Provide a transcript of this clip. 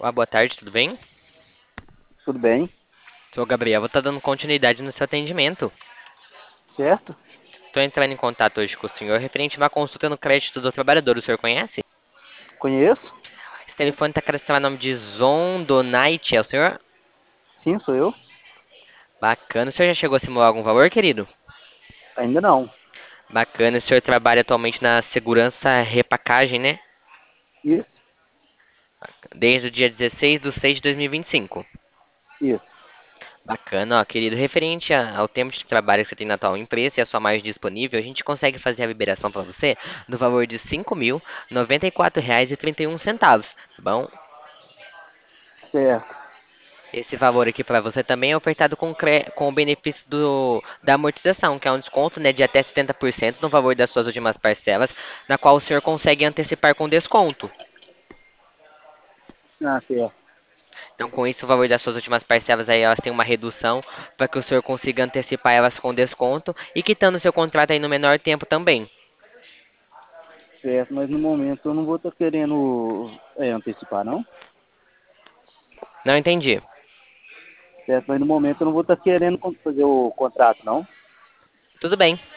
Olá, boa tarde, tudo bem? Tudo bem? Sou o Gabriel, vou estar dando continuidade no seu atendimento. Certo? Estou entrando em contato hoje com o senhor referente a uma consulta no crédito do trabalhador. O senhor conhece? Conheço? Esse telefone está cadastrado no nome de Zondonite, é o senhor? Sim, sou eu. Bacana. O senhor já chegou a simular algum valor, querido? Ainda não. Bacana. O senhor trabalha atualmente na segurança repacagem, né? Isso? Desde o dia 16 de 6 de 2025. Isso. Bacana, ó, querido. Referente ao tempo de trabalho que você tem na atual empresa e a sua margem disponível, a gente consegue fazer a liberação para você no valor de R$ 5.094,31, tá bom? Certo. Esse valor aqui para você também é ofertado com o benefício da amortização, que é um desconto, né, de até 70% no valor das suas últimas parcelas, na qual o senhor consegue antecipar com desconto. Ah, certo. Então, com isso, o valor das suas últimas parcelas aí, elas têm uma redução para que o senhor consiga antecipar elas com desconto e quitando o seu contrato aí no menor tempo também. Certo, mas no momento eu não vou estar querendo antecipar, não? Não entendi. Certo, mas no momento eu não vou estar querendo fazer o contrato, não? Tudo bem.